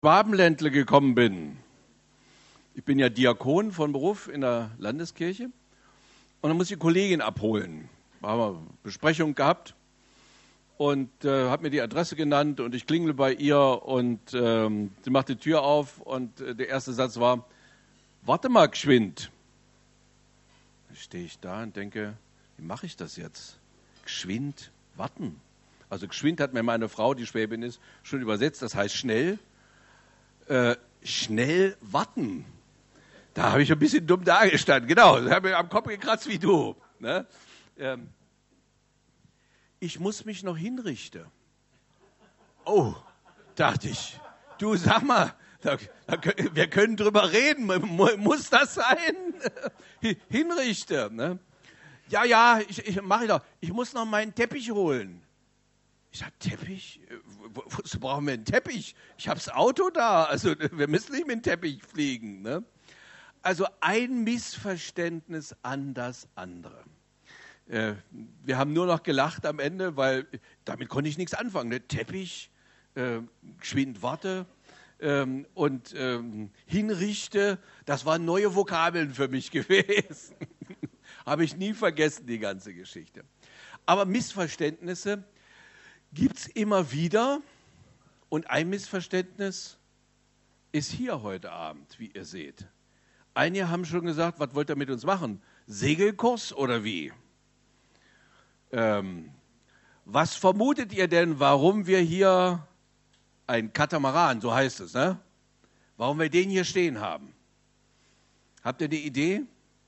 Schwabenländle gekommen bin. Ich bin ja Diakon von Beruf in der Landeskirche und dann muss ich die Kollegin abholen. Da haben wir Besprechung gehabt und hat mir die Adresse genannt und ich klingel bei ihr und sie macht die Tür auf und der erste Satz war: Warte mal geschwind. Dann stehe ich da und denke, wie mache ich das jetzt? Geschwind warten. Also geschwind hat mir meine Frau, die Schwäbin ist, schon übersetzt, das heißt schnell. Schnell warten. Da habe ich ein bisschen dumm dagestanden. Genau, ich habe mir am Kopf gekratzt wie du. Ne? Ich muss mich noch hinrichten. Oh, dachte ich. Du, sag mal, wir können drüber reden. Muss das sein? Hinrichten. Ne? Ja, ich mache ich doch. Ich muss noch meinen Teppich holen. Ich sage, Teppich? Wozu brauchen wir einen Teppich? Ich habe das Auto da. Also wir müssen nicht mit dem Teppich fliegen. Ne? Also ein Missverständnis an das andere. Wir haben nur noch gelacht am Ende, weil damit konnte ich nichts anfangen. Ne? Teppich, geschwind warte und hinrichte, das waren neue Vokabeln für mich gewesen. Habe ich nie vergessen, die ganze Geschichte. Aber Missverständnisse gibt es immer wieder und ein Missverständnis ist hier heute Abend, wie ihr seht. Einige haben schon gesagt, was wollt ihr mit uns machen? Segelkurs oder wie? Was vermutet ihr denn, warum wir hier ein Katamaran, so heißt es, ne? Warum wir den hier stehen haben? Habt ihr eine Idee?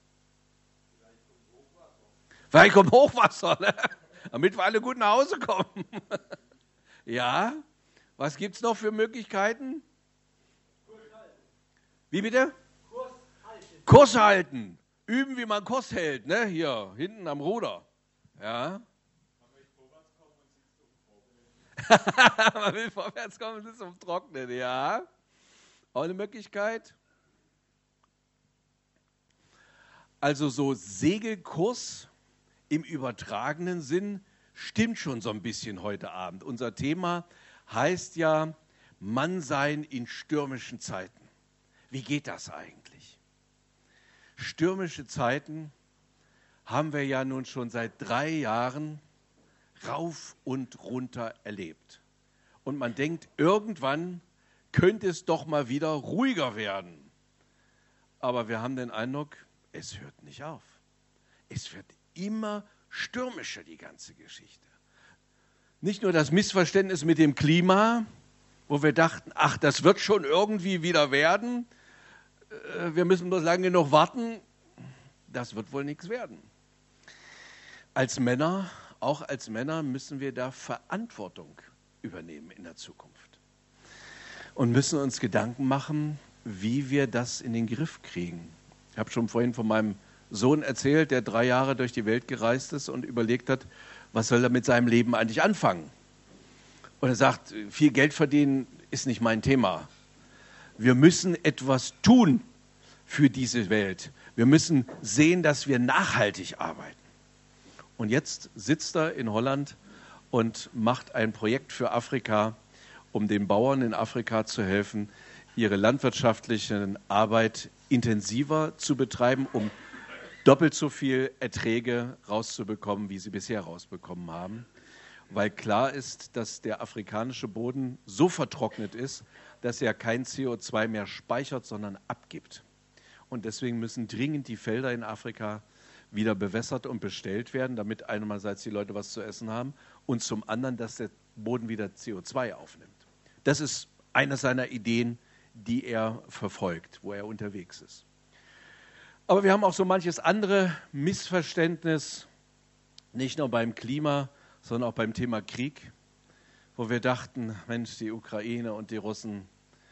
Vielleicht kommt Hochwasser, ne? Damit wir alle gut nach Hause kommen. Ja, was gibt es noch für Möglichkeiten? Kurs halten. Wie bitte? Kurs halten. Kurs halten. Üben, wie man Kurs hält, ne? Hier, hinten am Ruder. Ja. Man will vorwärts kommen und sitzt auf dem Trocknen, ja. Auch eine Möglichkeit. Also so Segelkurs im übertragenen Sinn stimmt schon so ein bisschen heute Abend. Unser Thema heißt ja Mannsein in stürmischen Zeiten. Wie geht das eigentlich? Stürmische Zeiten haben wir ja nun schon seit 3 Jahren rauf und runter erlebt. Und man denkt, irgendwann könnte es doch mal wieder ruhiger werden. Aber wir haben den Eindruck, es hört nicht auf. Es wird immer stürmischer, die ganze Geschichte. Nicht nur das Missverständnis mit dem Klima, wo wir dachten, ach, das wird schon irgendwie wieder werden. Wir müssen bloß lange genug warten. Das wird wohl nichts werden. Als Männer, auch als Männer, müssen wir da Verantwortung übernehmen in der Zukunft. Und müssen uns Gedanken machen, wie wir das in den Griff kriegen. Ich habe schon vorhin von meinem Sohn erzählt, der 3 Jahre durch die Welt gereist ist und überlegt hat, was soll er mit seinem Leben eigentlich anfangen? Und er sagt, viel Geld verdienen ist nicht mein Thema. Wir müssen etwas tun für diese Welt. Wir müssen sehen, dass wir nachhaltig arbeiten. Und jetzt sitzt er in Holland und macht ein Projekt für Afrika, um den Bauern in Afrika zu helfen, ihre landwirtschaftliche Arbeit intensiver zu betreiben, um doppelt so viel Erträge rauszubekommen, wie sie bisher rausbekommen haben. Weil klar ist, dass der afrikanische Boden so vertrocknet ist, dass er kein CO2 mehr speichert, sondern abgibt. Und deswegen müssen dringend die Felder in Afrika wieder bewässert und bestellt werden, damit einerseits die Leute was zu essen haben und zum anderen, dass der Boden wieder CO2 aufnimmt. Das ist eine seiner Ideen, die er verfolgt, wo er unterwegs ist. Aber wir haben auch so manches andere Missverständnis, nicht nur beim Klima, sondern auch beim Thema Krieg, wo wir dachten, Mensch, die Ukraine und die Russen,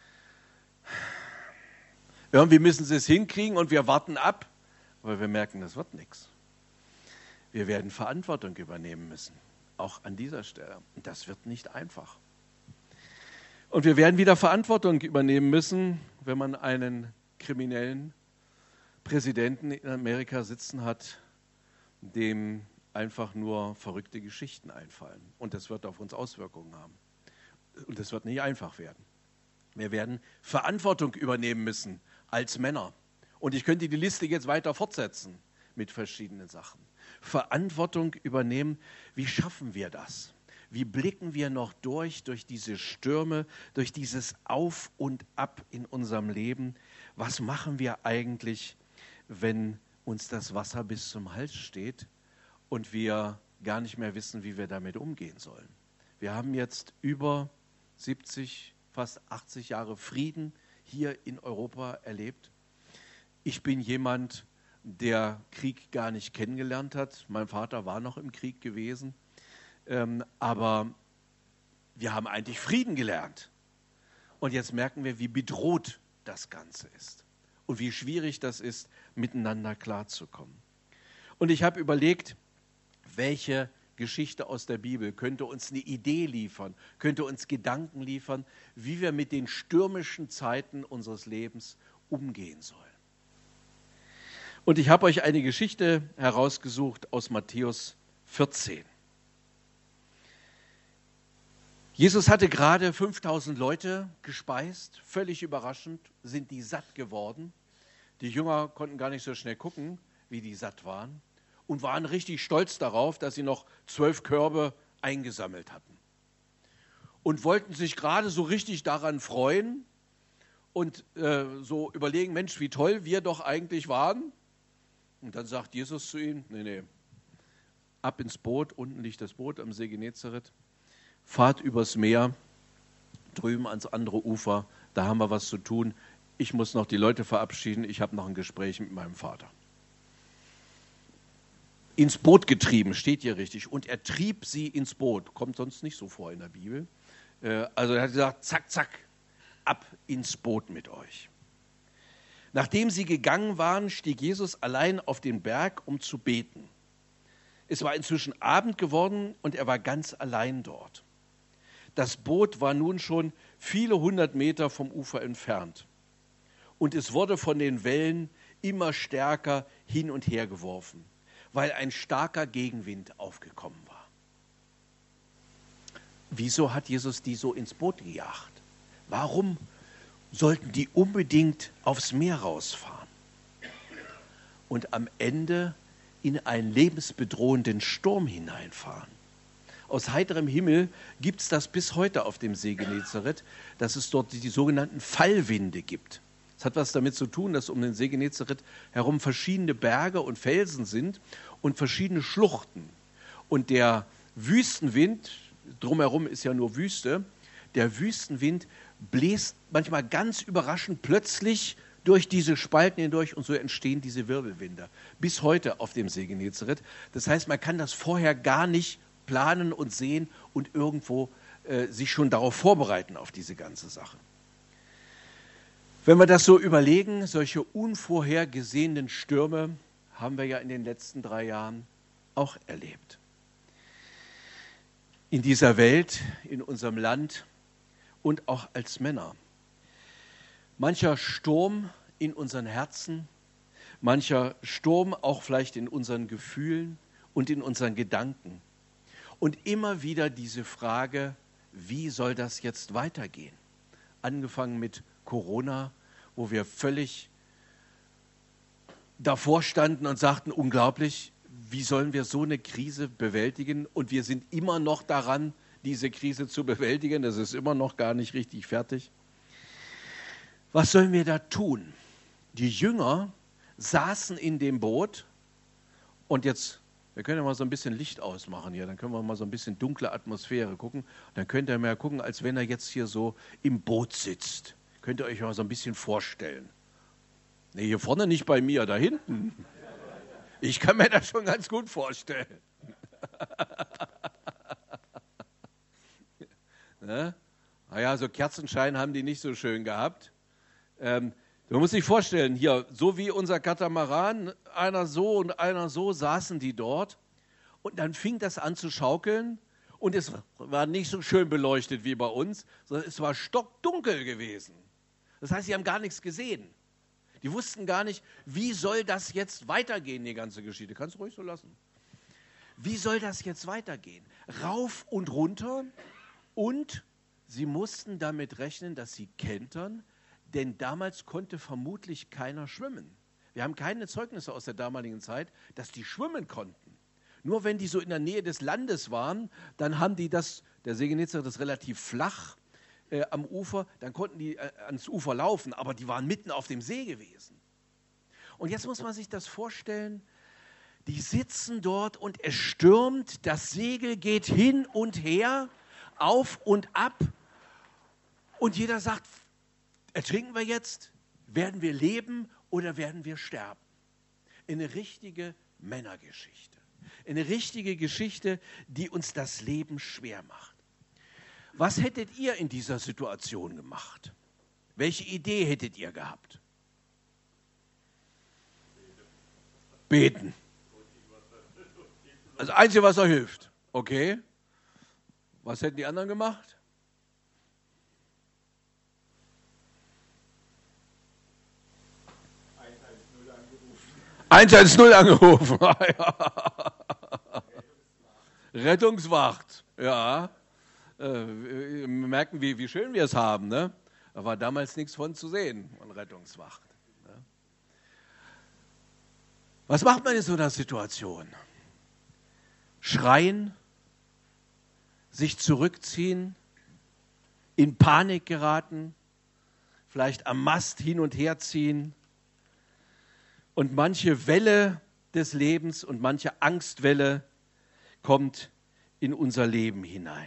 irgendwie müssen sie es hinkriegen und wir warten ab, aber wir merken, das wird nichts. Wir werden Verantwortung übernehmen müssen, auch an dieser Stelle. Und das wird nicht einfach. Und wir werden wieder Verantwortung übernehmen müssen, wenn man einen kriminellen Präsidenten in Amerika sitzen hat, dem einfach nur verrückte Geschichten einfallen. Und das wird auf uns Auswirkungen haben. Und das wird nicht einfach werden. Wir werden Verantwortung übernehmen müssen als Männer. Und ich könnte die Liste jetzt weiter fortsetzen mit verschiedenen Sachen. Verantwortung übernehmen, wie schaffen wir das? Wie blicken wir noch durch diese Stürme, durch dieses Auf und Ab in unserem Leben? Was machen wir eigentlich, wenn uns das Wasser bis zum Hals steht und wir gar nicht mehr wissen, wie wir damit umgehen sollen? Wir haben jetzt über 70, fast 80 Jahre Frieden hier in Europa erlebt. Ich bin jemand, der Krieg gar nicht kennengelernt hat. Mein Vater war noch im Krieg gewesen. Aber wir haben eigentlich Frieden gelernt. Und jetzt merken wir, wie bedroht das Ganze ist und wie schwierig das ist, miteinander klarzukommen. Und ich habe überlegt, welche Geschichte aus der Bibel könnte uns eine Idee liefern, könnte uns Gedanken liefern, wie wir mit den stürmischen Zeiten unseres Lebens umgehen sollen. Und ich habe euch eine Geschichte herausgesucht aus Matthäus 14. Jesus hatte gerade 5000 Leute gespeist, völlig überraschend sind die satt geworden. Die Jünger konnten gar nicht so schnell gucken, wie die satt waren und waren richtig stolz darauf, dass sie noch 12 Körbe eingesammelt hatten. Und wollten sich gerade so richtig daran freuen und so überlegen, Mensch, wie toll wir doch eigentlich waren. Und dann sagt Jesus zu ihnen, nee, ab ins Boot, unten liegt das Boot am See Genezareth. Fahrt übers Meer, drüben ans andere Ufer, da haben wir was zu tun. Ich muss noch die Leute verabschieden, ich habe noch ein Gespräch mit meinem Vater. Ins Boot getrieben, steht hier richtig. Und er trieb sie ins Boot, kommt sonst nicht so vor in der Bibel. Also er hat gesagt, zack, zack, ab ins Boot mit euch. Nachdem sie gegangen waren, stieg Jesus allein auf den Berg, um zu beten. Es war inzwischen Abend geworden und er war ganz allein dort. Das Boot war nun schon viele 100 Meter vom Ufer entfernt. Und es wurde von den Wellen immer stärker hin und her geworfen, weil ein starker Gegenwind aufgekommen war. Wieso hat Jesus die so ins Boot gejagt? Warum sollten die unbedingt aufs Meer rausfahren und am Ende in einen lebensbedrohenden Sturm hineinfahren? Aus heiterem Himmel gibt es das bis heute auf dem See Genezareth, dass es dort die sogenannten Fallwinde gibt. Das hat was damit zu tun, dass um den See Genezareth herum verschiedene Berge und Felsen sind und verschiedene Schluchten. Und der Wüstenwind, drumherum ist ja nur Wüste, der Wüstenwind bläst manchmal ganz überraschend plötzlich durch diese Spalten hindurch und so entstehen diese Wirbelwinde. Bis heute auf dem See Genezareth. Das heißt, man kann das vorher gar nicht planen und sehen und irgendwo sich schon darauf vorbereiten, auf diese ganze Sache. Wenn wir das so überlegen, solche unvorhergesehenen Stürme haben wir ja in den letzten 3 Jahren auch erlebt. In dieser Welt, in unserem Land und auch als Männer. Mancher Sturm in unseren Herzen, mancher Sturm auch vielleicht in unseren Gefühlen und in unseren Gedanken. Und immer wieder diese Frage, wie soll das jetzt weitergehen? Angefangen mit Corona, wo wir völlig davor standen und sagten, unglaublich, wie sollen wir so eine Krise bewältigen? Und wir sind immer noch daran, diese Krise zu bewältigen. Das ist immer noch gar nicht richtig fertig. Was sollen wir da tun? Die Jünger saßen in dem Boot und jetzt, wir können ja mal so ein bisschen Licht ausmachen hier, dann können wir mal so ein bisschen dunkle Atmosphäre gucken. Dann könnt ihr mal gucken, als wenn er jetzt hier so im Boot sitzt. Könnt ihr euch mal so ein bisschen vorstellen. Nee, hier vorne nicht bei mir, da hinten. Ich kann mir das schon ganz gut vorstellen. Ne? Naja, so Kerzenschein haben die nicht so schön gehabt. Man muss sich vorstellen, hier, so wie unser Katamaran, einer so und einer so, saßen die dort. Und dann fing das an zu schaukeln. Und es war nicht so schön beleuchtet wie bei uns, sondern es war stockdunkel gewesen. Das heißt, sie haben gar nichts gesehen. Die wussten gar nicht, wie soll das jetzt weitergehen, die ganze Geschichte. Kannst du ruhig so lassen. Wie soll das jetzt weitergehen? Rauf und runter und sie mussten damit rechnen, dass sie kentern, denn damals konnte vermutlich keiner schwimmen. Wir haben keine Zeugnisse aus der damaligen Zeit, dass die schwimmen konnten. Nur wenn die so in der Nähe des Landes waren, dann haben die das, der See Genezareth ist relativ flach am Ufer, dann konnten die ans Ufer laufen, aber die waren mitten auf dem See gewesen. Und jetzt muss man sich das vorstellen, die sitzen dort und es stürmt, das Segel geht hin und her, auf und ab und jeder sagt, ertrinken wir jetzt, werden wir leben oder werden wir sterben? Eine richtige Männergeschichte, eine richtige Geschichte, die uns das Leben schwer macht. Was hättet ihr in dieser Situation gemacht? Welche Idee hättet ihr gehabt? Beten. Das Einzige, was euch hilft. Okay. Was hätten die anderen gemacht? 110 angerufen. Rettungswacht. Ja. Wir merken, wie schön wir es haben. Ne? Da war damals nichts von zu sehen, von Rettungswacht. Ne? Was macht man in so einer Situation? Schreien, sich zurückziehen, in Panik geraten, vielleicht am Mast hin und her ziehen und manche Welle des Lebens und manche Angstwelle kommt in unser Leben hinein.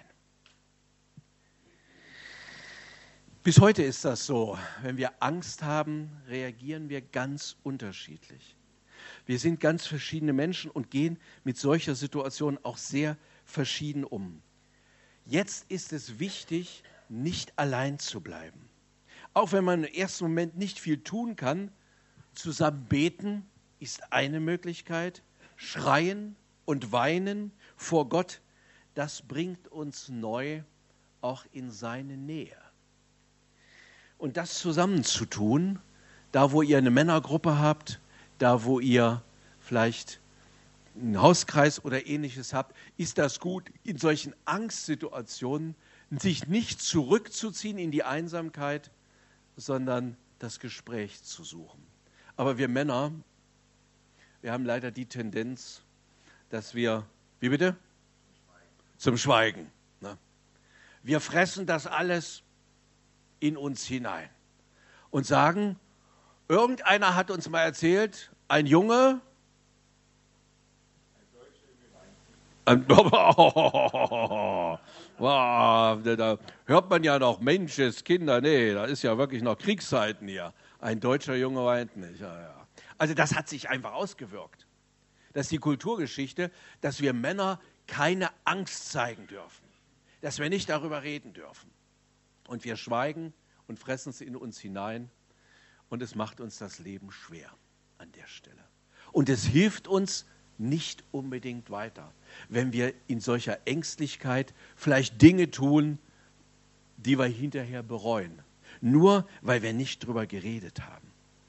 Bis heute ist das so. Wenn wir Angst haben, reagieren wir ganz unterschiedlich. Wir sind ganz verschiedene Menschen und gehen mit solcher Situation auch sehr verschieden um. Jetzt ist es wichtig, nicht allein zu bleiben. Auch wenn man im ersten Moment nicht viel tun kann, zusammen beten ist eine Möglichkeit. Schreien und weinen vor Gott, das bringt uns neu auch in seine Nähe. Und das zusammen zu tun, da wo ihr eine Männergruppe habt, da wo ihr vielleicht einen Hauskreis oder Ähnliches habt, ist das gut, in solchen Angstsituationen sich nicht zurückzuziehen in die Einsamkeit, sondern das Gespräch zu suchen. Aber wir Männer, wir haben leider die Tendenz, dass wir, wie bitte? Zum Schweigen. Ne? Wir fressen das alles in uns hinein und sagen, irgendeiner hat uns mal erzählt, ein Junge, da hört man ja noch Menschenskinder, nee, da ist ja wirklich noch Kriegszeiten hier. Ein deutscher Junge weint nicht. Ja. Also das hat sich einfach ausgewirkt. Das ist die Kulturgeschichte, dass wir Männer keine Angst zeigen dürfen, dass wir nicht darüber reden dürfen. Und wir schweigen und fressen es in uns hinein und es macht uns das Leben schwer an der Stelle. Und es hilft uns nicht unbedingt weiter, wenn wir in solcher Ängstlichkeit vielleicht Dinge tun, die wir hinterher bereuen, nur weil wir nicht drüber geredet haben.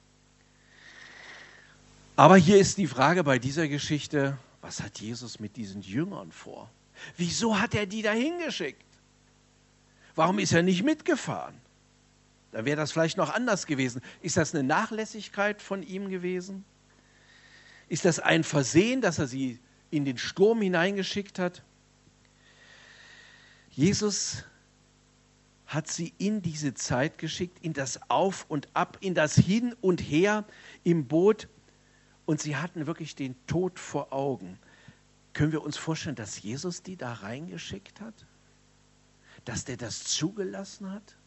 Aber hier ist die Frage bei dieser Geschichte, was hat Jesus mit diesen Jüngern vor? Wieso hat er die dahin geschickt? Warum ist er nicht mitgefahren? Da wäre das vielleicht noch anders gewesen. Ist das eine Nachlässigkeit von ihm gewesen? Ist das ein Versehen, dass er sie in den Sturm hineingeschickt hat? Jesus hat sie in diese Zeit geschickt, in das Auf und Ab, in das Hin und Her im Boot. Und sie hatten wirklich den Tod vor Augen. Können wir uns vorstellen, dass Jesus die da reingeschickt hat? Dass der das zugelassen hat?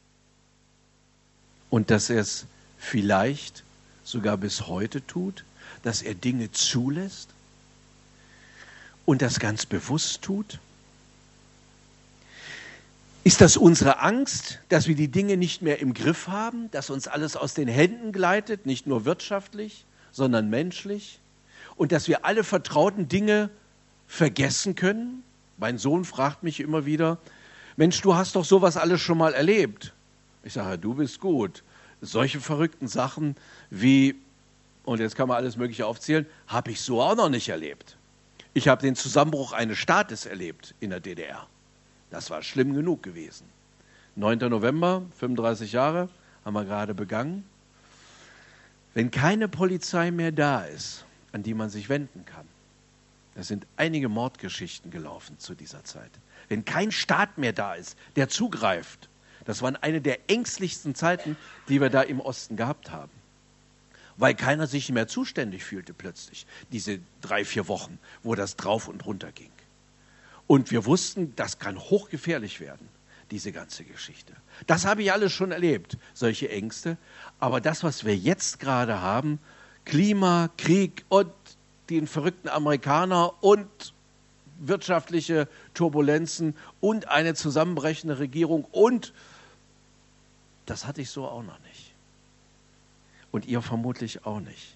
Und dass er es vielleicht sogar bis heute tut? Dass er Dinge zulässt und das ganz bewusst tut? Ist das unsere Angst, dass wir die Dinge nicht mehr im Griff haben, dass uns alles aus den Händen gleitet, nicht nur wirtschaftlich, sondern menschlich? Und dass wir alle vertrauten Dinge vergessen können? Mein Sohn fragt mich immer wieder, Mensch, du hast doch sowas alles schon mal erlebt. Ich sage, du bist gut. Solche verrückten Sachen wie, und jetzt kann man alles Mögliche aufzählen, habe ich so auch noch nicht erlebt. Ich habe den Zusammenbruch eines Staates erlebt in der DDR. Das war schlimm genug gewesen. 9. November, 35 Jahre, haben wir gerade begangen. Wenn keine Polizei mehr da ist, an die man sich wenden kann, es sind einige Mordgeschichten gelaufen zu dieser Zeit. Wenn kein Staat mehr da ist, der zugreift, das waren eine der ängstlichsten Zeiten, die wir da im Osten gehabt haben. Weil keiner sich mehr zuständig fühlte plötzlich, diese 3-4 Wochen, wo das drauf und runter ging. Und wir wussten, das kann hochgefährlich werden, diese ganze Geschichte. Das habe ich alles schon erlebt, solche Ängste. Aber das, was wir jetzt gerade haben, Klima, Krieg und den verrückten Amerikaner und wirtschaftliche Turbulenzen und eine zusammenbrechende Regierung und das hatte ich so auch noch nicht. Und ihr vermutlich auch nicht.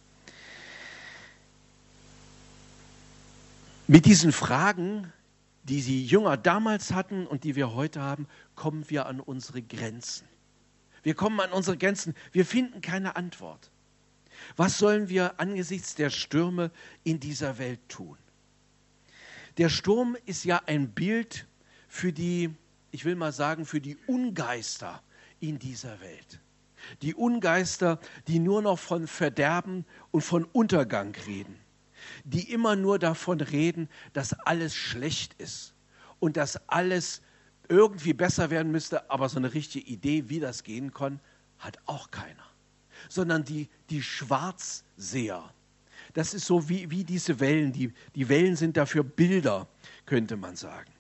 Mit diesen Fragen, die die Jünger damals hatten und die wir heute haben, kommen wir an unsere Grenzen. Wir kommen an unsere Grenzen. Wir finden keine Antwort. Was sollen wir angesichts der Stürme in dieser Welt tun? Der Sturm ist ja ein Bild für die, ich will mal sagen, für die Ungeister in dieser Welt. Die Ungeister, die nur noch von Verderben und von Untergang reden. Die immer nur davon reden, dass alles schlecht ist und dass alles irgendwie besser werden müsste, aber so eine richtige Idee, wie das gehen kann, hat auch keiner. Sondern die Schwarzseher. Das ist so wie diese Wellen. Die Wellen sind dafür Bilder, könnte man sagen.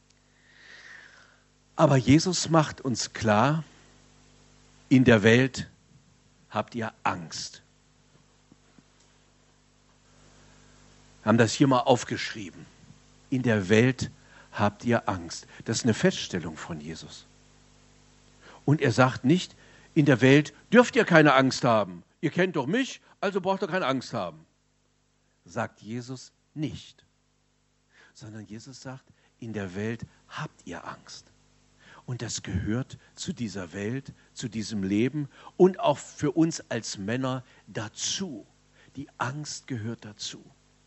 Aber Jesus macht uns klar, in der Welt habt ihr Angst. Wir haben das hier mal aufgeschrieben. In der Welt habt ihr Angst. Das ist eine Feststellung von Jesus. Und er sagt nicht, in der Welt dürft ihr keine Angst haben. Ihr kennt doch mich, also braucht ihr keine Angst haben. Sagt Jesus nicht. Sondern Jesus sagt, in der Welt habt ihr Angst. Und das gehört zu dieser Welt, zu diesem Leben und auch für uns als Männer dazu. Die Angst gehört dazu.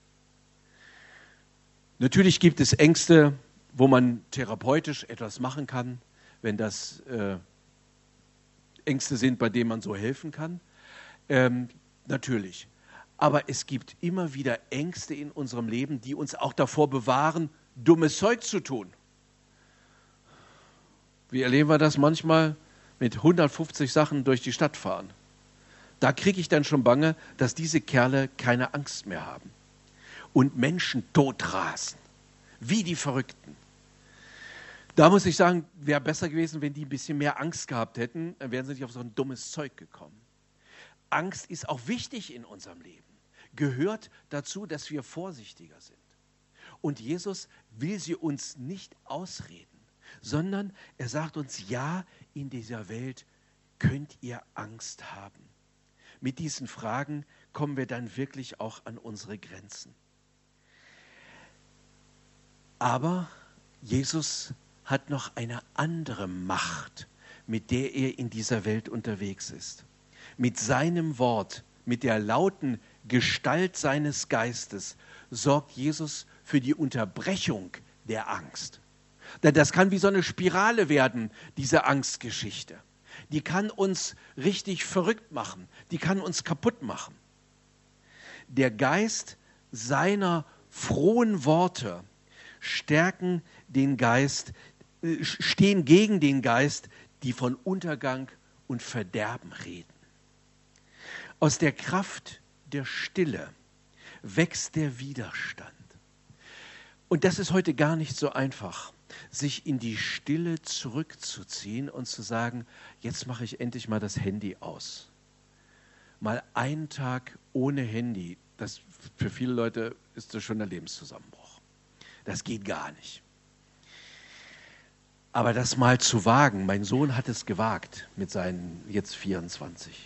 Natürlich gibt es Ängste, wo man therapeutisch etwas machen kann, wenn das Ängste sind, bei denen man so helfen kann. Natürlich. Aber es gibt immer wieder Ängste in unserem Leben, die uns auch davor bewahren, dummes Zeug zu tun. Wie erleben wir das manchmal mit 150 Sachen durch die Stadt fahren? Da kriege ich dann schon Bange, dass diese Kerle keine Angst mehr haben. Und Menschen totrasen, wie die Verrückten. Da muss ich sagen, wäre besser gewesen, wenn die ein bisschen mehr Angst gehabt hätten, dann wären sie nicht auf so ein dummes Zeug gekommen. Angst ist auch wichtig in unserem Leben, gehört dazu, dass wir vorsichtiger sind. Und Jesus will sie uns nicht ausreden, sondern er sagt uns, ja, in dieser Welt könnt ihr Angst haben. Mit diesen Fragen kommen wir dann wirklich auch an unsere Grenzen. Aber Jesus hat noch eine andere Macht, mit der er in dieser Welt unterwegs ist. Mit seinem Wort, mit der lauten Gestalt seines Geistes sorgt Jesus für die Unterbrechung der Angst. Denn das kann wie so eine Spirale werden, diese Angstgeschichte. Die kann uns richtig verrückt machen, die kann uns kaputt machen. Der Geist seiner frohen Worte stärken den Geist, stehen gegen den Geist, die von Untergang und Verderben reden. Aus der Kraft der Stille wächst der Widerstand. Und das ist heute gar nicht so einfach, sich in die Stille zurückzuziehen und zu sagen, jetzt mache ich endlich mal das Handy aus. Mal einen Tag ohne Handy, das für viele Leute ist das schon der Lebenszusammenbruch. Das geht gar nicht. Aber das mal zu wagen, mein Sohn hat es gewagt mit seinen jetzt 24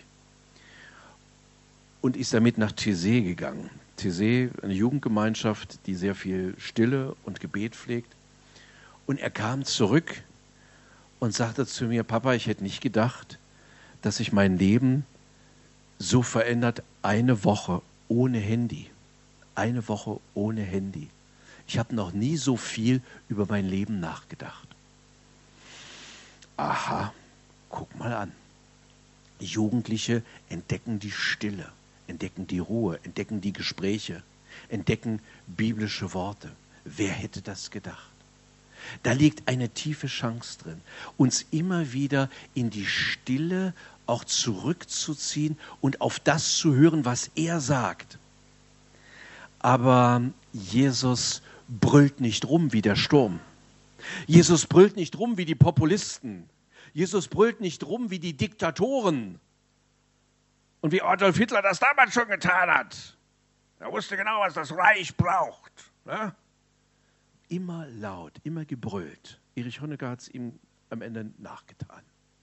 und ist damit nach Taizé gegangen. Taizé, eine Jugendgemeinschaft, die sehr viel Stille und Gebet pflegt. Und er kam zurück und sagte zu mir, Papa, ich hätte nicht gedacht, dass sich mein Leben so verändert, eine Woche ohne Handy. Eine Woche ohne Handy. Ich habe noch nie so viel über mein Leben nachgedacht. aha, guck mal an. Jugendliche entdecken die Stille, entdecken die Ruhe, entdecken die Gespräche, entdecken biblische Worte. Wer hätte das gedacht? Da liegt eine tiefe Chance drin, uns immer wieder in die Stille auch zurückzuziehen und auf das zu hören, was er sagt. Aber Jesus brüllt nicht rum wie der Sturm. Jesus brüllt nicht rum wie die Populisten. Jesus brüllt nicht rum wie die Diktatoren. Und wie Adolf Hitler das damals schon getan hat. Er wusste genau, was das Reich braucht. Ne? Immer laut, immer gebrüllt. Erich Honecker hat es ihm am Ende nachgetan.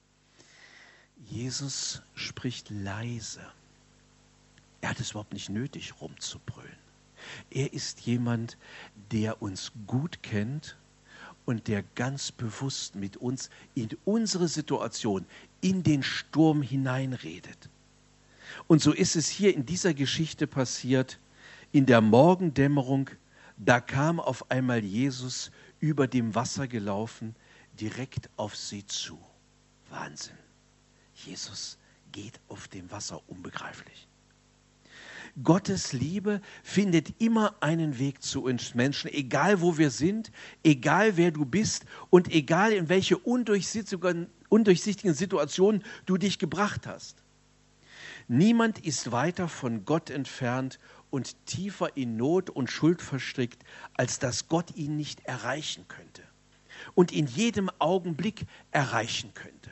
Jesus spricht leise. Er hat es überhaupt nicht nötig, rumzubrüllen. Er ist jemand, der uns gut kennt und der ganz bewusst mit uns in unsere Situation, in den Sturm hineinredet. Und so ist es hier in dieser Geschichte passiert, in der Morgendämmerung, da kam auf einmal Jesus über dem Wasser gelaufen, direkt auf sie zu. Wahnsinn. Jesus geht auf dem Wasser, unbegreiflich. Gottes Liebe findet immer einen Weg zu uns Menschen, egal wo wir sind, egal wer du bist und egal in welche undurchsichtigen Situationen du dich gebracht hast. Niemand ist weiter von Gott entfernt und tiefer in Not und Schuld verstrickt, als dass Gott ihn nicht erreichen könnte und in jedem Augenblick erreichen könnte.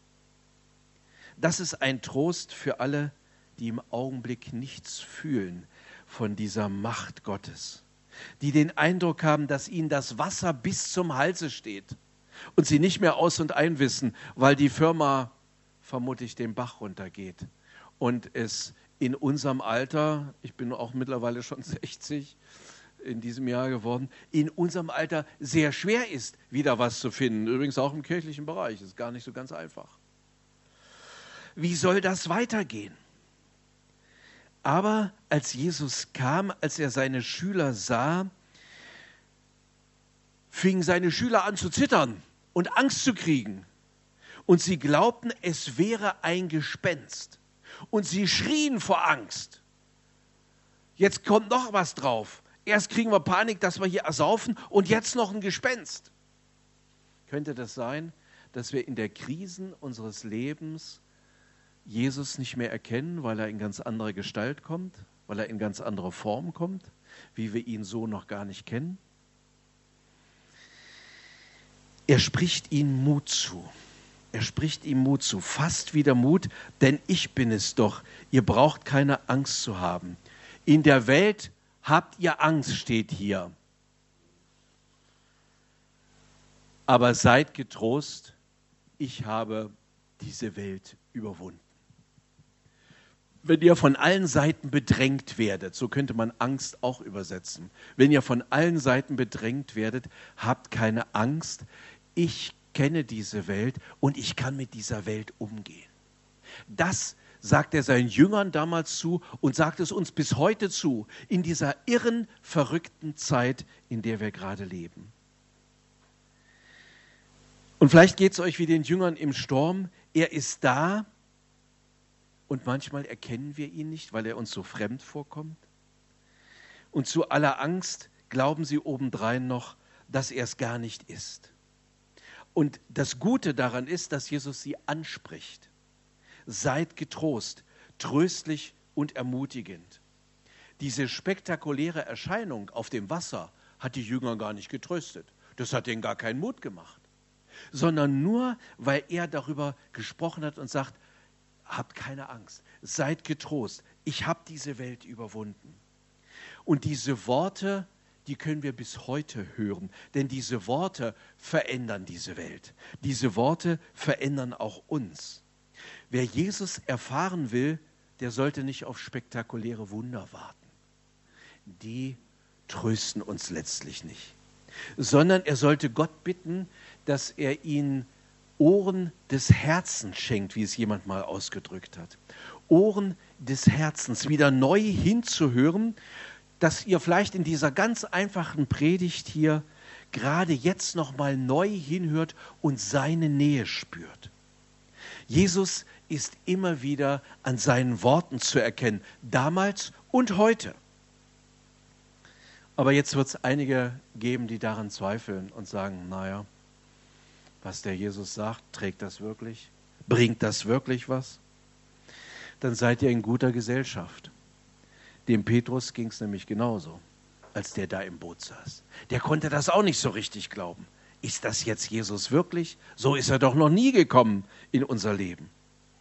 Das ist ein Trost für alle, die im Augenblick nichts fühlen von dieser Macht Gottes, die den Eindruck haben, dass ihnen das Wasser bis zum Halse steht und sie nicht mehr aus- und einwissen, weil die Firma vermutlich den Bach runtergeht und es in unserem Alter, ich bin auch mittlerweile schon 60 in diesem Jahr geworden, in unserem Alter sehr schwer ist, wieder was zu finden. Übrigens auch im kirchlichen Bereich, ist gar nicht so ganz einfach. Wie soll das weitergehen? Aber als Jesus kam, als er seine Schüler sah, fingen seine Schüler an zu zittern und Angst zu kriegen. Und sie glaubten, es wäre ein Gespenst. Und sie schrien vor Angst. Jetzt kommt noch was drauf. Erst kriegen wir Panik, dass wir hier ersaufen und jetzt noch ein Gespenst. Könnte das sein, dass wir in der Krisen unseres Lebens Jesus nicht mehr erkennen, weil er in ganz anderer Gestalt kommt, weil er in ganz anderer Form kommt, wie wir ihn so noch gar nicht kennen? Er spricht ihnen Mut zu. Er spricht ihm Mut zu. Fasst wieder Mut, denn ich bin es doch. Ihr braucht keine Angst zu haben. In der Welt habt ihr Angst, steht hier. Aber seid getrost, ich habe diese Welt überwunden. Wenn ihr von allen Seiten bedrängt werdet, so könnte man Angst auch übersetzen. Wenn ihr von allen Seiten bedrängt werdet, habt keine Angst. Ich kenne diese Welt und ich kann mit dieser Welt umgehen. Das sagt er seinen Jüngern damals zu und sagt es uns bis heute zu, in dieser irren, verrückten Zeit, in der wir gerade leben. Und vielleicht geht es euch wie den Jüngern im Sturm. Er ist da und manchmal erkennen wir ihn nicht, weil er uns so fremd vorkommt. Und zu aller Angst glauben sie obendrein noch, dass er es gar nicht ist. Und das Gute daran ist, dass Jesus sie anspricht. Seid getrost, tröstlich und ermutigend. Diese spektakuläre Erscheinung auf dem Wasser hat die Jünger gar nicht getröstet. Das hat ihnen gar keinen Mut gemacht. Sondern nur, weil er darüber gesprochen hat und sagt, habt keine Angst, seid getrost, ich habe diese Welt überwunden. Und diese Worte, die können wir bis heute hören, denn diese Worte verändern diese Welt. Diese Worte verändern auch uns. Wer Jesus erfahren will, der sollte nicht auf spektakuläre Wunder warten. Die trösten uns letztlich nicht. Sondern er sollte Gott bitten, dass er ihnen Ohren des Herzens schenkt, wie es jemand mal ausgedrückt hat. Ohren des Herzens, wieder neu hinzuhören, dass ihr vielleicht in dieser ganz einfachen Predigt hier gerade jetzt noch mal neu hinhört und seine Nähe spürt. Jesus ist immer wieder an seinen Worten zu erkennen, damals und heute. Aber jetzt wird es einige geben, die daran zweifeln und sagen, naja, was der Jesus sagt, trägt das wirklich? Bringt das wirklich was? Dann seid ihr in guter Gesellschaft. Dem Petrus ging es nämlich genauso, als der da im Boot saß. Der konnte das auch nicht so richtig glauben. Ist das jetzt Jesus wirklich? So ist er doch noch nie gekommen in unser Leben.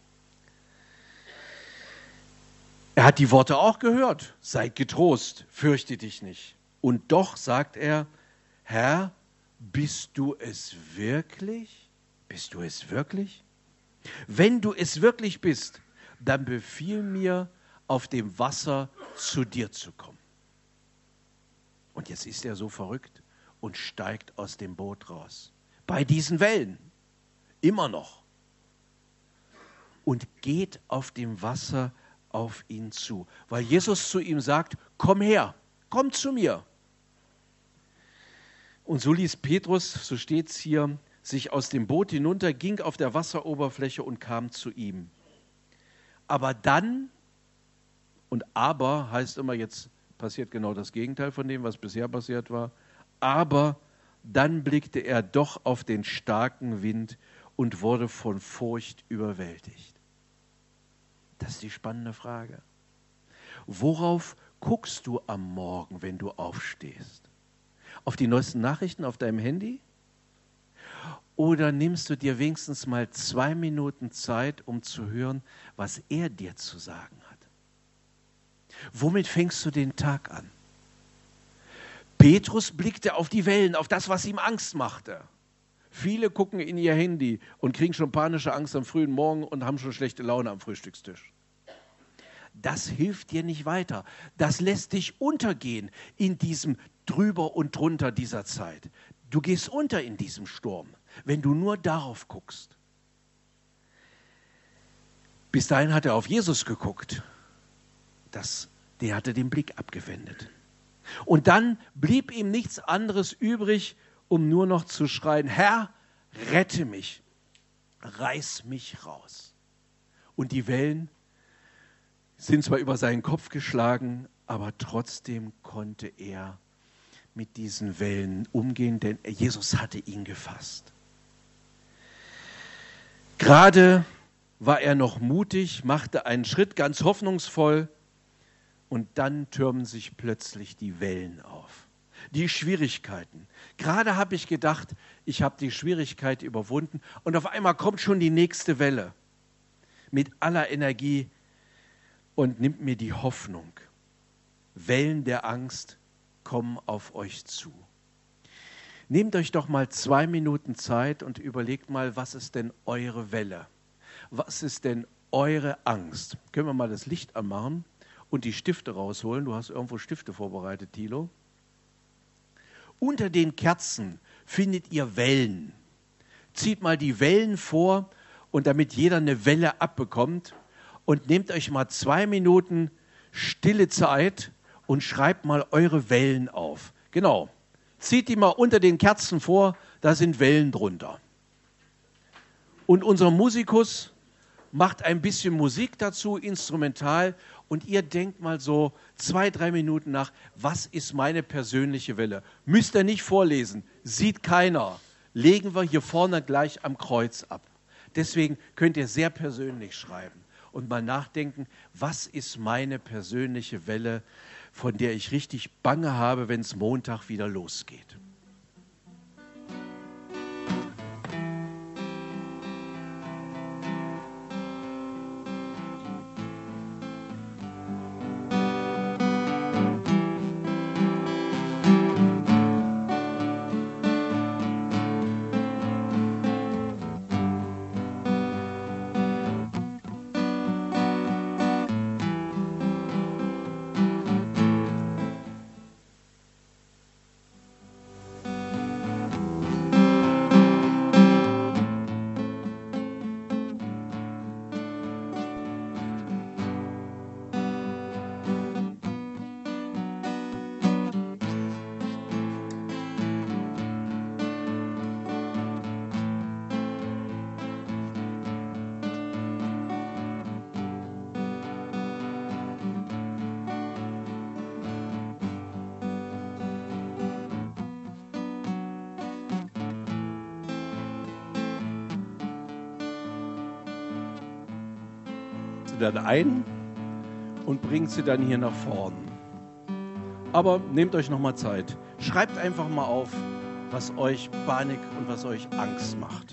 Er hat die Worte auch gehört. Seid getrost, fürchte dich nicht. Und doch sagt er, Herr, bist du es wirklich? Bist du es wirklich? Wenn du es wirklich bist, dann befiehl mir, auf dem Wasser zu dir zu kommen. Und jetzt ist er so verrückt und steigt aus dem Boot raus. Bei diesen Wellen. Immer noch. Und geht auf dem Wasser auf ihn zu. Weil Jesus zu ihm sagt, komm her, komm zu mir. Und so ließ Petrus, so steht es hier, sich aus dem Boot hinunter, ging auf der Wasseroberfläche und kam zu ihm. Aber dann, und aber heißt immer, jetzt passiert genau das Gegenteil von dem, was bisher passiert war, aber dann blickte er doch auf den starken Wind und wurde von Furcht überwältigt. Das ist die spannende Frage. Worauf guckst du am Morgen, wenn du aufstehst? Auf die neuesten Nachrichten auf deinem Handy? Oder nimmst du dir wenigstens mal 2 Minuten Zeit, um zu hören, was er dir zu sagen hat? Womit fängst du den Tag an? Petrus blickte auf die Wellen, auf das, was ihm Angst machte. Viele gucken in ihr Handy und kriegen schon panische Angst am frühen Morgen und haben schon schlechte Laune am Frühstückstisch. Das hilft dir nicht weiter. Das lässt dich untergehen in diesem drüber und drunter dieser Zeit. Du gehst unter in diesem Sturm, wenn du nur darauf guckst. Bis dahin hat er auf Jesus geguckt. Der hatte den Blick abgewendet. Und dann blieb ihm nichts anderes übrig, um nur noch zu schreien, Herr, rette mich, reiß mich raus. Und die Wellen sind zwar über seinen Kopf geschlagen, aber trotzdem konnte er mit diesen Wellen umgehen, denn Jesus hatte ihn gefasst. Gerade war er noch mutig, machte einen Schritt ganz hoffnungsvoll und dann türmen sich plötzlich die Wellen auf. Die Schwierigkeiten. Gerade habe ich gedacht, ich habe die Schwierigkeit überwunden und auf einmal kommt schon die nächste Welle mit aller Energie und nimmt mir die Hoffnung. Wellen der Angst kommen auf euch zu. Nehmt euch doch mal 2 Minuten Zeit und überlegt mal, was ist denn eure Welle? Was ist denn eure Angst? Können wir mal das Licht anmachen und die Stifte rausholen? Du hast irgendwo Stifte vorbereitet, Thilo. Unter den Kerzen findet ihr Wellen. Zieht mal die Wellen vor und damit jeder eine Welle abbekommt und nehmt euch mal 2 Minuten stille Zeit und schreibt mal eure Wellen auf. Genau. Zieht die mal unter den Kerzen vor, da sind Wellen drunter. Und unser Musikus macht ein bisschen Musik dazu, instrumental, und ihr denkt mal so 2, 3 Minuten nach, was ist meine persönliche Welle? Müsst ihr nicht vorlesen, sieht keiner. Legen wir hier vorne gleich am Kreuz ab. Deswegen könnt ihr sehr persönlich schreiben und mal nachdenken, was ist meine persönliche Welle, von der ich richtig Bange habe, wenn es Montag wieder losgeht. dann ein und bringt sie dann hier nach vorn. Aber nehmt euch nochmal Zeit. Schreibt einfach mal auf, was euch Panik und was euch Angst macht.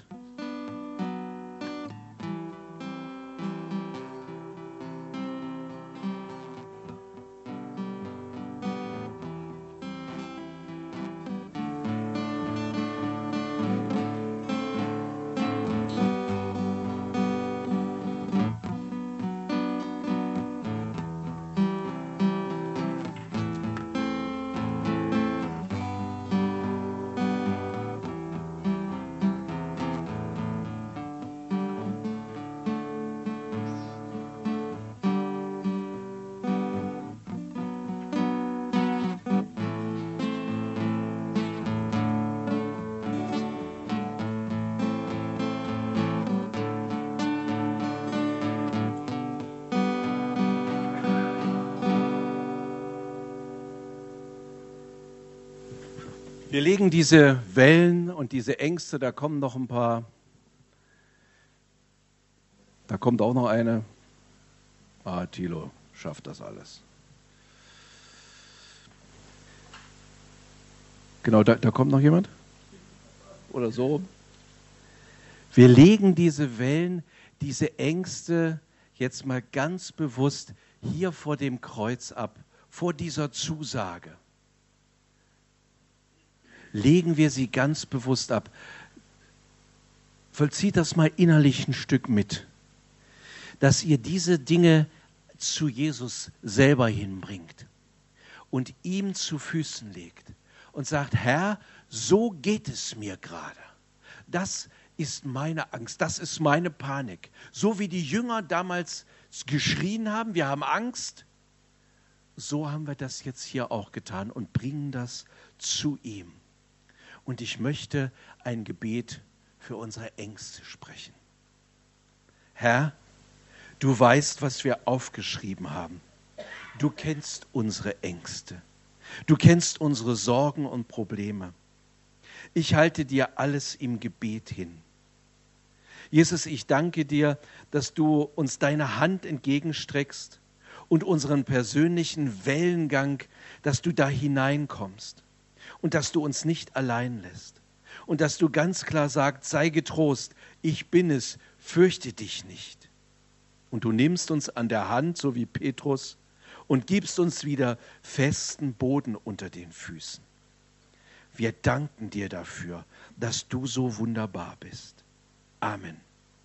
Wir legen diese Wellen und diese Ängste, da kommen noch ein paar, da kommt auch noch eine. Thilo schafft das alles. Genau, da kommt noch jemand? Oder so. Wir legen diese Wellen, diese Ängste jetzt mal ganz bewusst hier vor dem Kreuz ab, vor dieser Zusage. Legen wir sie ganz bewusst ab. Vollzieht das mal innerlich ein Stück mit, dass ihr diese Dinge zu Jesus selber hinbringt und ihm zu Füßen legt und sagt, Herr, so geht es mir gerade. Das ist meine Angst, das ist meine Panik. So wie die Jünger damals geschrien haben, wir haben Angst, so haben wir das jetzt hier auch getan und bringen das zu ihm. Und ich möchte ein Gebet für unsere Ängste sprechen. Herr, du weißt, was wir aufgeschrieben haben. Du kennst unsere Ängste. Du kennst unsere Sorgen und Probleme. Ich halte dir alles im Gebet hin. Jesus, ich danke dir, dass du uns deine Hand entgegenstreckst und unseren persönlichen Wellengang, dass du da hineinkommst. Und dass du uns nicht allein lässt. Und dass du ganz klar sagst, sei getrost, ich bin es, fürchte dich nicht. Und du nimmst uns an der Hand, so wie Petrus, und gibst uns wieder festen Boden unter den Füßen. Wir danken dir dafür, dass du so wunderbar bist. Amen.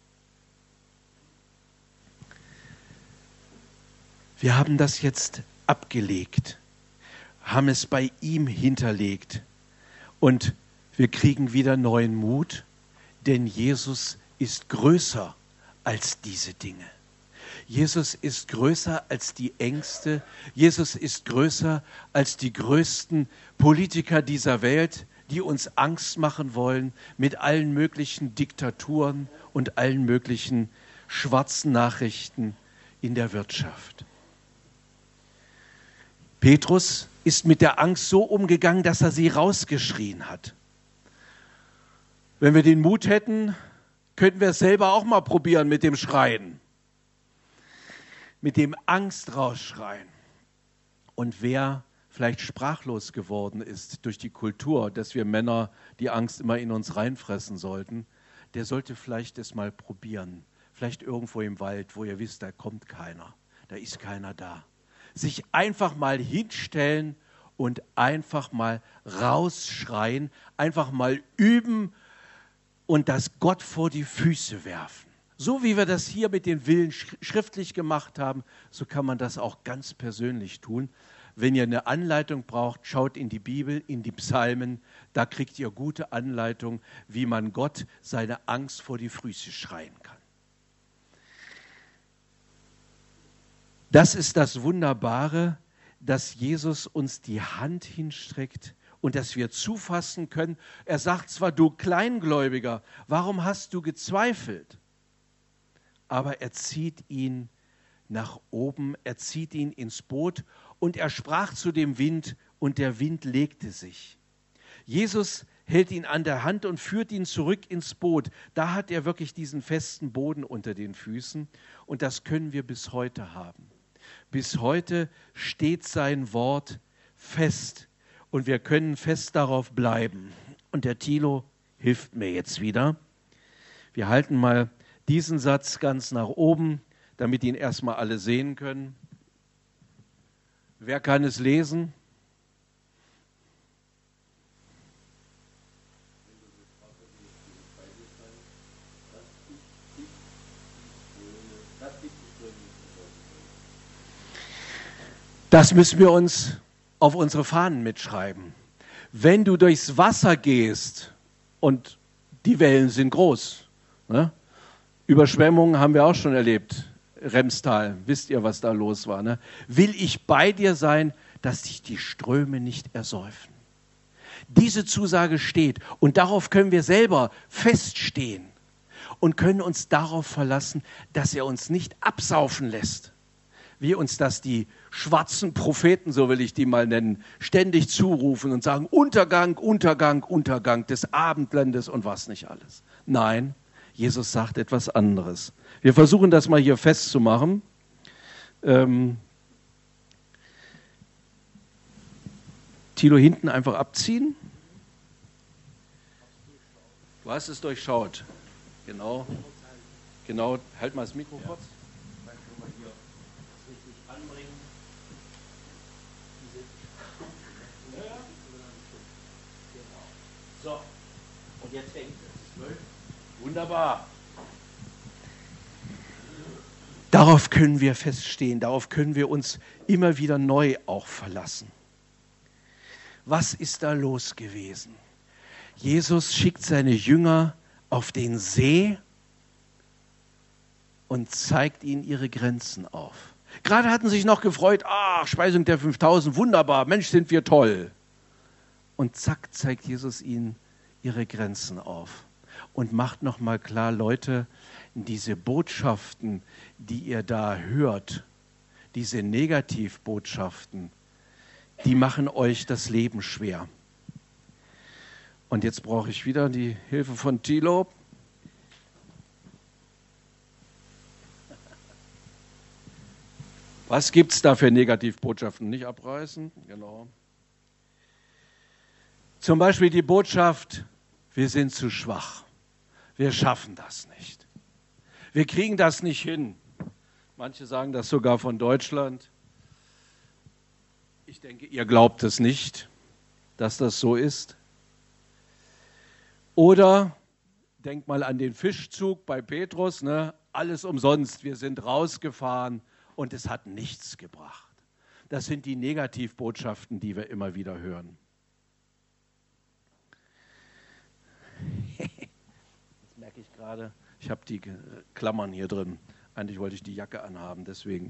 Wir haben das jetzt abgelegt, haben es bei ihm hinterlegt und wir kriegen wieder neuen Mut, denn Jesus ist größer als diese Dinge. Jesus ist größer als die Ängste. Jesus ist größer als die größten Politiker dieser Welt, die uns Angst machen wollen mit allen möglichen Diktaturen und allen möglichen schwarzen Nachrichten in der Wirtschaft. Petrus ist mit der Angst so umgegangen, dass er sie rausgeschrien hat. Wenn wir den Mut hätten, könnten wir es selber auch mal probieren mit dem Schreien. Mit dem Angst rausschreien. Und wer vielleicht sprachlos geworden ist durch die Kultur, dass wir Männer die Angst immer in uns reinfressen sollten, der sollte vielleicht es mal probieren. Vielleicht irgendwo im Wald, wo ihr wisst, da kommt keiner, da ist keiner da. Sich einfach mal hinstellen und einfach mal rausschreien, einfach mal üben und das Gott vor die Füße werfen. So wie wir das hier mit den Willen schriftlich gemacht haben, so kann man das auch ganz persönlich tun. Wenn ihr eine Anleitung braucht, schaut in die Bibel, in die Psalmen, da kriegt ihr gute Anleitung, wie man Gott seine Angst vor die Füße schreien kann. Das ist das Wunderbare, dass Jesus uns die Hand hinstreckt und dass wir zufassen können. Er sagt zwar, du Kleingläubiger, warum hast du gezweifelt? Aber er zieht ihn nach oben, er zieht ihn ins Boot und er sprach zu dem Wind und der Wind legte sich. Jesus hält ihn an der Hand und führt ihn zurück ins Boot. Da hat er wirklich diesen festen Boden unter den Füßen und das können wir bis heute haben. Bis heute steht sein Wort fest und wir können fest darauf bleiben. Und der Thilo hilft mir jetzt wieder. Wir halten mal diesen Satz ganz nach oben, damit ihn erstmal alle sehen können. Wer kann es lesen? Das müssen wir uns auf unsere Fahnen mitschreiben. Wenn du durchs Wasser gehst und die Wellen sind groß, ne? Überschwemmungen haben wir auch schon erlebt, Remstal, wisst ihr, was da los war, ne? Will ich bei dir sein, dass dich die Ströme nicht ersäufen. Diese Zusage steht und darauf können wir selber feststehen und können uns darauf verlassen, dass er uns nicht absaufen lässt. Wie uns das die schwarzen Propheten, so will ich die mal nennen, ständig zurufen und sagen, Untergang, Untergang, Untergang des Abendlandes und was nicht alles. Nein, Jesus sagt etwas anderes. Wir versuchen das mal hier festzumachen. Thilo, hinten einfach abziehen. Du hast es durchschaut. Genau. Genau. Halt mal das Mikro kurz. Dann können wir hier das richtig anbringen. Ja. Genau. So. Und jetzt hängt es. Wunderbar. Darauf können wir feststehen. Darauf können wir uns immer wieder neu auch verlassen. Was ist da los gewesen? Jesus schickt seine Jünger auf den See und zeigt ihnen ihre Grenzen auf. Gerade hatten sie sich noch gefreut, Speisung der 5000, wunderbar, Mensch, sind wir toll. Und zack, zeigt Jesus ihnen ihre Grenzen auf und macht nochmal klar, Leute, diese Botschaften, die ihr da hört, diese Negativbotschaften, die machen euch das Leben schwer. Und jetzt brauche ich wieder die Hilfe von Thilo. Was gibt es da für Negativbotschaften? Nicht abreißen, genau. Zum Beispiel die Botschaft, wir sind zu schwach. Wir schaffen das nicht. Wir kriegen das nicht hin. Manche sagen das sogar von Deutschland. Ich denke, ihr glaubt es nicht, dass das so ist. Oder denkt mal an den Fischzug bei Petrus, ne? Alles umsonst, wir sind rausgefahren und es hat nichts gebracht. Das sind die Negativbotschaften, die wir immer wieder hören. Jetzt merke ich gerade, ich habe die Klammern hier drin. Eigentlich wollte ich die Jacke anhaben, deswegen.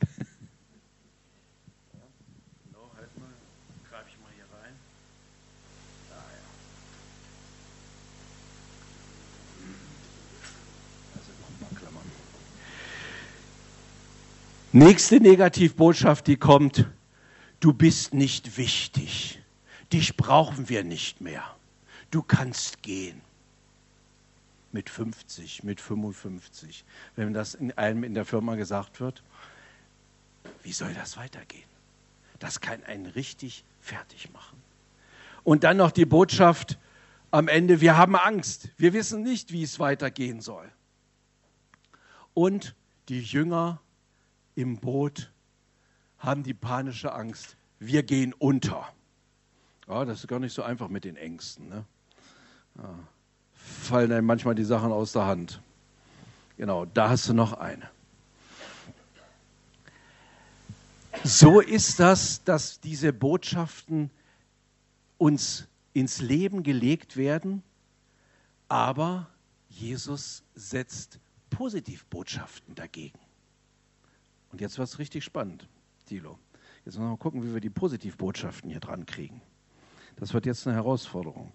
Nächste Negativbotschaft, die kommt, du bist nicht wichtig, dich brauchen wir nicht mehr, du kannst gehen. Mit 50, mit 55, wenn das einem in der Firma gesagt wird, wie soll das weitergehen? Das kann einen richtig fertig machen. Und dann noch die Botschaft am Ende, wir haben Angst, wir wissen nicht, wie es weitergehen soll. Und die Jünger im Boot haben die panische Angst, wir gehen unter. Ja, das ist gar nicht so einfach mit den Ängsten. Ne? Ja, fallen einem manchmal die Sachen aus der Hand. Genau, da hast du noch eine. So ist das, dass diese Botschaften uns ins Leben gelegt werden, aber Jesus setzt Positivbotschaften dagegen. Und jetzt wird es richtig spannend, Thilo. Jetzt müssen wir mal gucken, wie wir die Positivbotschaften hier dran kriegen. Das wird jetzt eine Herausforderung.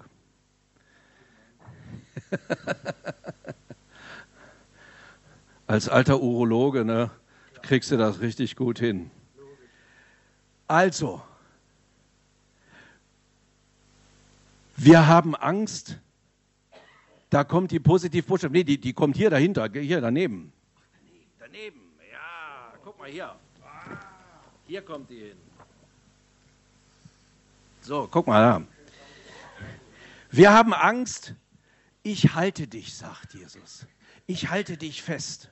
Als alter Urologe, ne, kriegst du das richtig gut hin. Also, Wir haben Angst, da kommt die Positivbotschaft. Nee, die kommt hier dahinter, hier daneben. Daneben, ja, guck mal hier. Hier kommt die hin. So, guck mal da. Wir haben Angst, ich halte dich, sagt Jesus. Ich halte dich fest.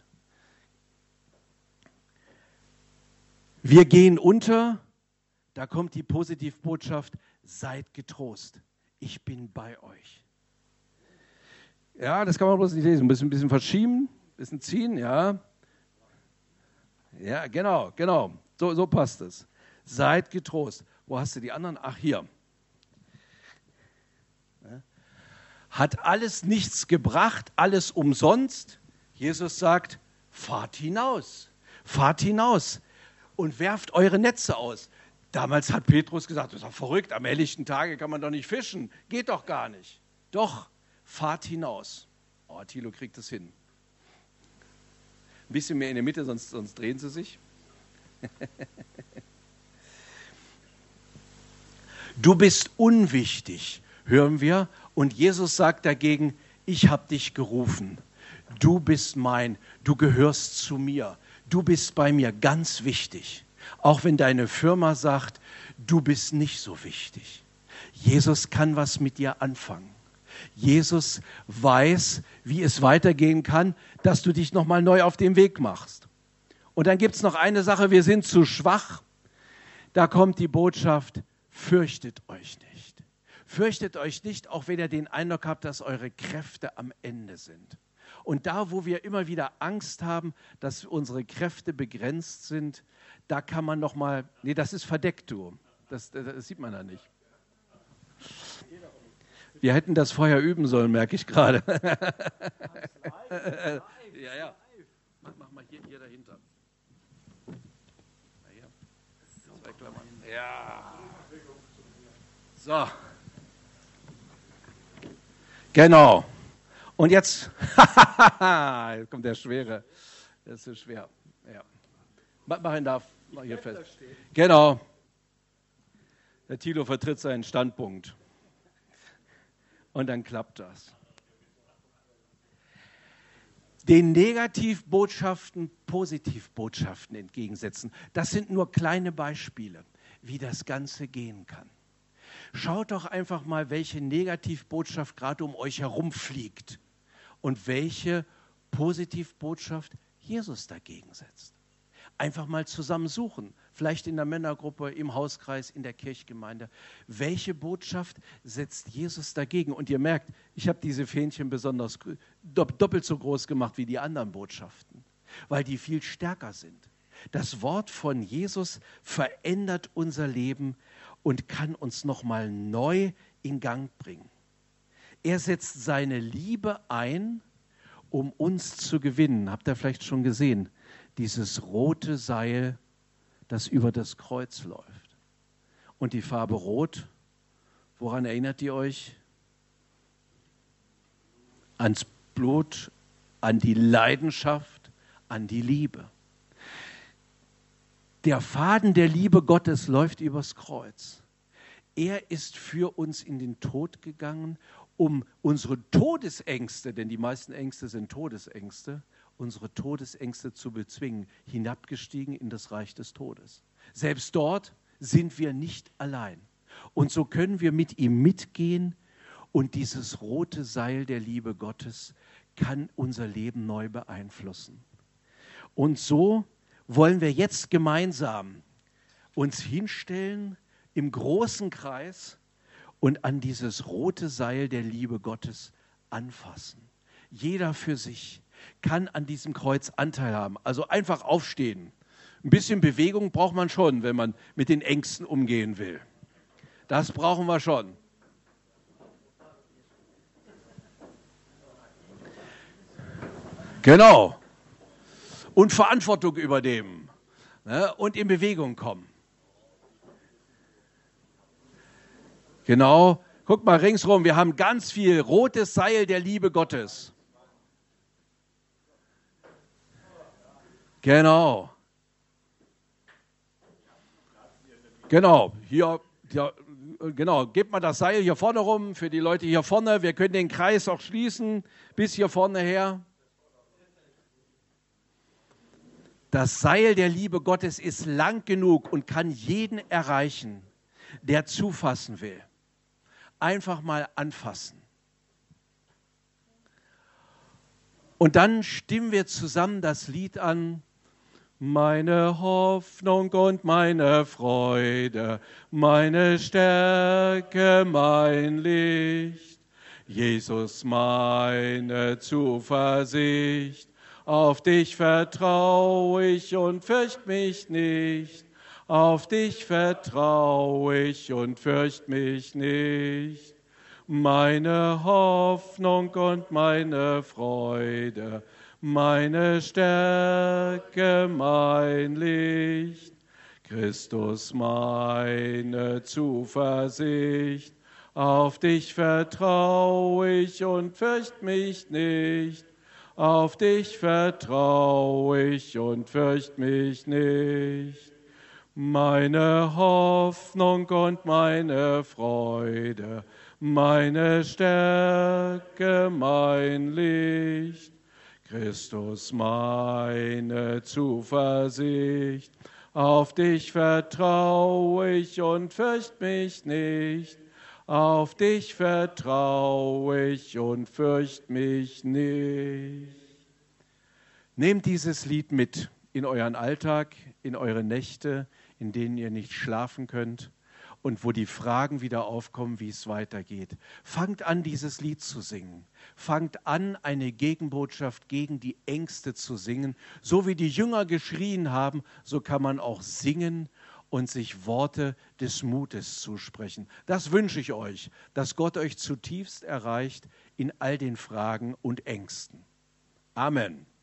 Wir gehen unter, da kommt die Positivbotschaft, seid getrost, ich bin bei euch. Ja, das kann man bloß nicht lesen, ein bisschen verschieben, ein bisschen ziehen, ja. Ja, genau, so passt es. Seid getrost. Wo hast du die anderen? Ach, hier. Hat alles nichts gebracht, alles umsonst? Jesus sagt, fahrt hinaus und werft eure Netze aus. Damals hat Petrus gesagt, das ist doch verrückt, am helllichten Tage kann man doch nicht fischen, geht doch gar nicht. Doch, fahrt hinaus. Oh, Thilo kriegt es hin. Ein bisschen mehr in der Mitte, sonst drehen sie sich. Du bist unwichtig, hören wir. Und Jesus sagt dagegen, ich habe dich gerufen. Du bist mein, du gehörst zu mir. Du bist bei mir ganz wichtig. Auch wenn deine Firma sagt, du bist nicht so wichtig. Jesus kann was mit dir anfangen. Jesus weiß, wie es weitergehen kann, dass du dich nochmal neu auf den Weg machst. Und dann gibt es noch eine Sache, wir sind zu schwach. Da kommt die Botschaft, fürchtet euch nicht. Fürchtet euch nicht, auch wenn ihr den Eindruck habt, dass eure Kräfte am Ende sind. Und da, wo wir immer wieder Angst haben, dass unsere Kräfte begrenzt sind, da kann man nochmal, nee, das ist verdeckt, du. Das sieht man da nicht. Wir hätten das vorher üben sollen, merke ich gerade. Ja. Mach mal hier dahinter. Hier. 2 Klammern. Ja. So. Genau. Und jetzt, jetzt kommt der Schwere. Das ist schwer. Ja. Mach ihn da hier fest. Genau. Der Thilo vertritt seinen Standpunkt. Und dann klappt das. Den Negativbotschaften Positivbotschaften entgegensetzen. Das sind nur kleine Beispiele, wie das Ganze gehen kann. Schaut doch einfach mal, welche Negativbotschaft gerade um euch herum fliegt und welche Positivbotschaft Jesus dagegen setzt. Einfach mal zusammen suchen, vielleicht in der Männergruppe, im Hauskreis, in der Kirchgemeinde. Welche Botschaft setzt Jesus dagegen? Und ihr merkt, ich habe diese Fähnchen besonders doppelt so groß gemacht wie die anderen Botschaften, weil die viel stärker sind. Das Wort von Jesus verändert unser Leben und kann uns nochmal neu in Gang bringen. Er setzt seine Liebe ein, um uns zu gewinnen. Habt ihr vielleicht schon gesehen? Dieses rote Seil, das über das Kreuz läuft. Und die Farbe Rot, woran erinnert ihr euch? Ans Blut, an die Leidenschaft, an die Liebe. Der Faden der Liebe Gottes läuft übers Kreuz. Er ist für uns in den Tod gegangen, um unsere Todesängste, denn die meisten Ängste sind Todesängste, unsere Todesängste zu bezwingen, hinabgestiegen in das Reich des Todes. Selbst dort sind wir nicht allein. Und so können wir mit ihm mitgehen und dieses rote Seil der Liebe Gottes kann unser Leben neu beeinflussen. Und so wollen wir jetzt gemeinsam uns hinstellen im großen Kreis und an dieses rote Seil der Liebe Gottes anfassen. Jeder für sich kann an diesem Kreuz Anteil haben. Also einfach aufstehen. Ein bisschen Bewegung braucht man schon, wenn man mit den Ängsten umgehen will. Das brauchen wir schon. Genau. Und Verantwortung übernehmen, ne? Und in Bewegung kommen. Genau. Guck mal ringsrum, wir haben ganz viel rotes Seil der Liebe Gottes. Genau. Genau. Hier, genau, gebt mal das Seil hier vorne rum für die Leute hier vorne. Wir können den Kreis auch schließen, bis hier vorne her. Das Seil der Liebe Gottes ist lang genug und kann jeden erreichen, der zufassen will. Einfach mal anfassen. Und dann stimmen wir zusammen das Lied an. Meine Hoffnung und meine Freude, meine Stärke, mein Licht. Jesus, meine Zuversicht. Auf dich vertraue ich und fürcht mich nicht. Auf dich vertraue ich und fürcht mich nicht. Meine Hoffnung und meine Freude, meine Stärke, mein Licht. Christus, meine Zuversicht. Auf dich vertraue ich und fürcht mich nicht. Auf dich vertraue ich und fürcht mich nicht. Meine Hoffnung und meine Freude, meine Stärke, mein Licht. Christus, meine Zuversicht. Auf dich vertraue ich und fürcht mich nicht. Auf dich vertraue ich und fürcht mich nicht. Nehmt dieses Lied mit in euren Alltag, in eure Nächte, in denen ihr nicht schlafen könnt und wo die Fragen wieder aufkommen, wie es weitergeht. Fangt an, dieses Lied zu singen. Fangt an, eine Gegenbotschaft gegen die Ängste zu singen. So wie die Jünger geschrien haben, so kann man auch singen und sich Worte des Mutes zusprechen. Das wünsche ich euch, dass Gott euch zutiefst erreicht in all den Fragen und Ängsten. Amen.